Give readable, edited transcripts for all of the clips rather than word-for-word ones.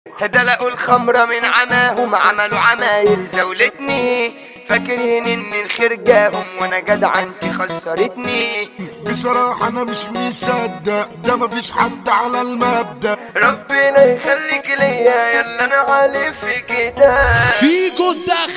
دلقوا الخمرة من عماهم، عملوا عمايل زولتني، فاكرين ان الخير جاهم وانا جدع انت خسرتني. بصراحة انا مش مصدق ده مفيش حد على المبدأ. ربنا يخليك ليا يلا انا عالي في كده. فيكو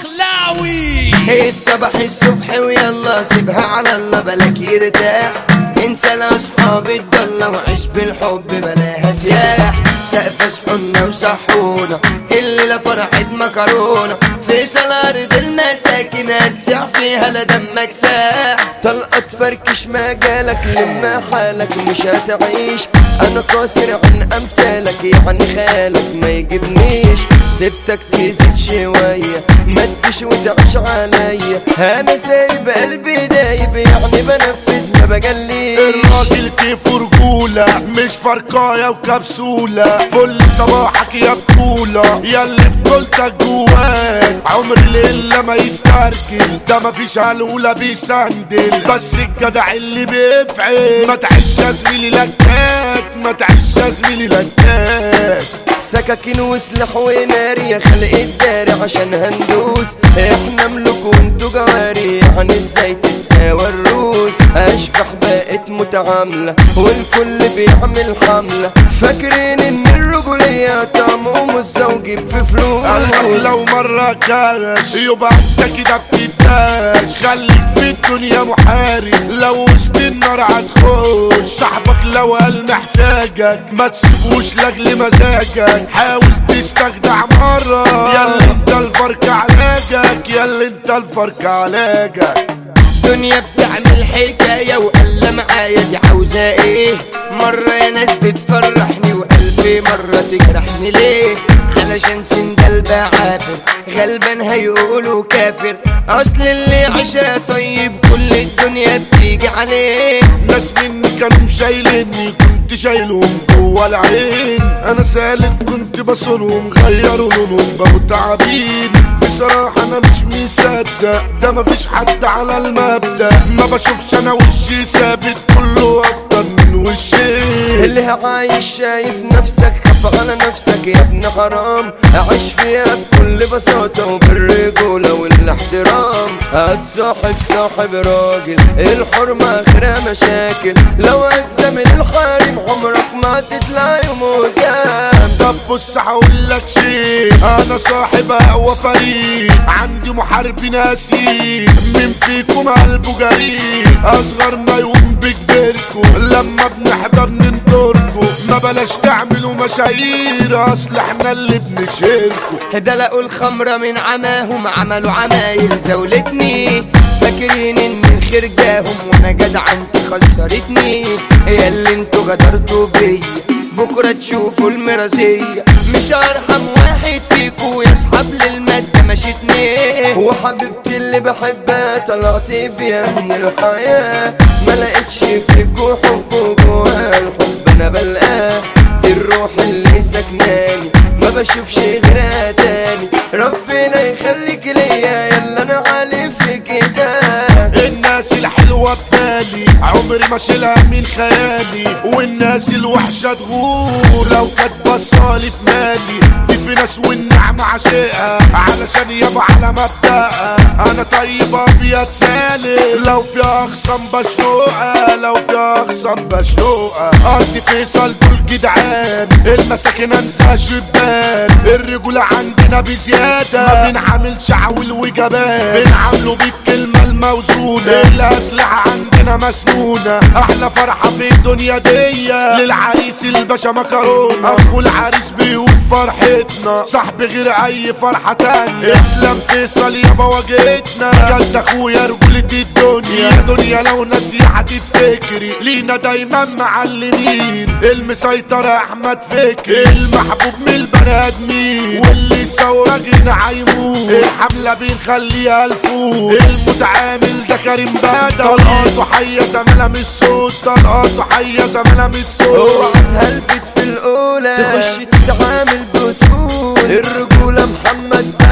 الدخلاوي اصطبح الصبح ويلا سيبها على الله بلاك يرتاح، انسى لاصحاب الضلة وعيش بالحب بلاها سياح. سقف صحنا وصحونا الليلة فرحة مكرونة، فيصل ارض المساكن هتسع فيها لا دمك ساح. طلقة تفركش مجالك لما حالك مش هتعيش، انا قاصر عن امثالك يعني خالك ما يجيبنيش. سبتك تزيد شوية ما تجيش وتعيش عليا، انا سايب قلبي دايب يعني بنفذ ما بجليش. الراجل كيف رجولة مش فرقاية وكبسولة، فل صباحك يا بطولة ياللي بطولتك جواك. عمر الليلة ما يسترجل ده مفيش هلولة بيسندل، بس الجدع اللي بيفعل ما تعيش يا زميلي لكاك، ما تعيش يا زميلي لكاك. سكاكين وسلاح ونار يا خلق الداري عشان هندوس، احنا ملوك وانتو جواري يعني ازاي تتساوى الروس. اشبح بقت متعاملة والكل بيعمل حملة، فاكرين ان الرجولية طعمهم الزوجي في فلوس. قالك لو مرة كاش يبقى انت كده بتداش، خليك في الدنيا محارب لو وسط النار هتخش. صاحبك لو قال محتاجك ما تسيبوش لاجل مزاجك، حاول تستجدع مرة ياللي انت الفرق علاجك، ياللي انت الفرق علاجك. دنيا بتعمل حكاية وقال معايا دي عاوزة ايه، مرة يا ناس بتفرحني وقلبي مرة تجرحني ليه. علشان سندل بعافر غلبان هيقولوا كافر، اصل اللي عشا طيب كل الدنيا بتيجي عليه. ناس مني كانوا شايليني كنت شايلهم جوا العين، انا سالك كنت بصلهم غيروا لونهم بقوا تعبين. بصراحة انا مش مصدق ده مفيش حد على المبدأ، ما بشوفش انا وشي ثابت كله اكتر من وشي. اللي عايش شايف نفسك خاف على نفسك يا ابن حرام، عيش فيها بكل بساطة وبالرجولة والاحترام. هتصاحب صاحب راجل الحرمة اخرها مشاكل، لو هتزامل الحريم عمرك ما تطلع يوم قدام. طب بص هقولك شيء، انا صاحب اقوى فريق عندي محارب ناسي، من فيكم قلبه جريء اصغر ما يقوم بكبركم لما بنحضر ننطركم. ما بلاش تعملوا مشاهير اصل احنا اللي بنشيركم. دلقوا الخمرة من عماهم عملوا عمايل زولتني، فاكرين ان الخير جاهم وانا جدع انت خسرتني. يا اللي انتوا غدرتوا بيا بكرة تشوفوا المرازية، مش هرحم واحد فيكو يصحب للمادة مشيتني. وحبيبتي اللي بحبها طلعت بيها من الحياة، ما لقيتش فيكو حب جوا الحب انا بلقاه. دي الروح اللي سكناني ما بشوفش غيرها تاني، ربنا يخليك ليا يلا انا عالي في كده. الناس الحلوة ببالي عمري ما شيلها من خيالي، والناس الوحشة تغور لو كانت بصالي في مالي. دي في ناس والنعمة عشقها علشان يابا على مبدأها، انا طيب ابيض سالم لو في اخصم بشنوقها، لو في اخصم بشنوقها. ارضي فيصل دول جدعان المساكن انسى شبان، الرجولة عندنا بزيادة ما بنعملش عويل وجبان، بنعامله بالكلمة الموزونة. الأسلحة عندنا مسنونة، أحلى فرحة في الدنيا دي للعريس الباشا مكرونة. أخو العريس بيقول فرحتنا صاحب غير أي فرحة تانية، اسلام فيصل يابا واجهتنا جد أخويا رجولة الدنيا. دنيا لو ناسية هتفتكري لينا دايما معلمين، المسيطر أحمد فكري المحبوب من البني آدمين، واللي ثورة جينا هيموت الحملة بنخليها الفوق. المتعامل ده كريم بدوي طلقاته حية زميلة من الصوت، طلقاته حية زميلة من الصوت. اوعى تهلفت في الاولى تخش تتعامل بسهولة، الرجولة محمد بدوي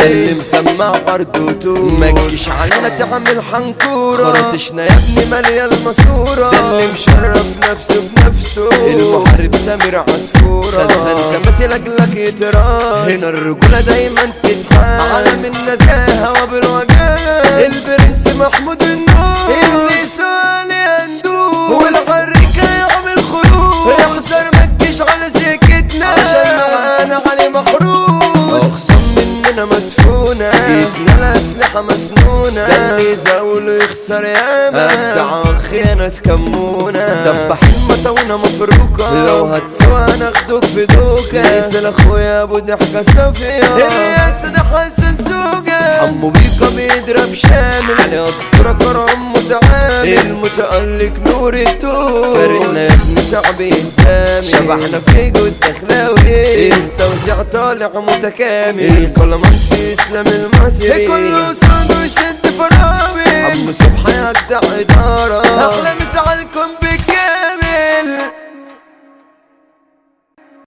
اللي مسمع عرضوته ما تجيش علينا تعمل حنكورة خرطشنا يا ابني مالية الماسورة اللي مشرف نفسه بنفسه المحارب سامر عصفورة خزان كماسي لاجلك يتراس هنا الرجولة دايما تتحاس عالم النزاهة وبالوجاهة البرنس محمود النور اللي سالي هندوس والحركة يعمل خروج يخسر ما تجيش على سكتنا عشان معانا علي محروس اخصم مننا مدفونة جبنا الاسلحة مسنونة ده اللي يزاوله يخسر ياما ابدع اخي ناس كمونة دبحين مطونة مفروكة لو هتسوى ناخدوك في دوكة نسال اخويا ابو ضحكة صافية الرئاسة حسن سوقة عمو بيكا بيضرب شامل علي قدرة كرم متعامل المتألق نور التوب فرقنا يا ابني صعب ينسامي شبحنا في جود دخلاوي التوزيع طالع متكامل كل منسي اسلام المصري كله صاد وشد فراوي عم صبحي يدع ادارة احلى مسا عليكم بالكامل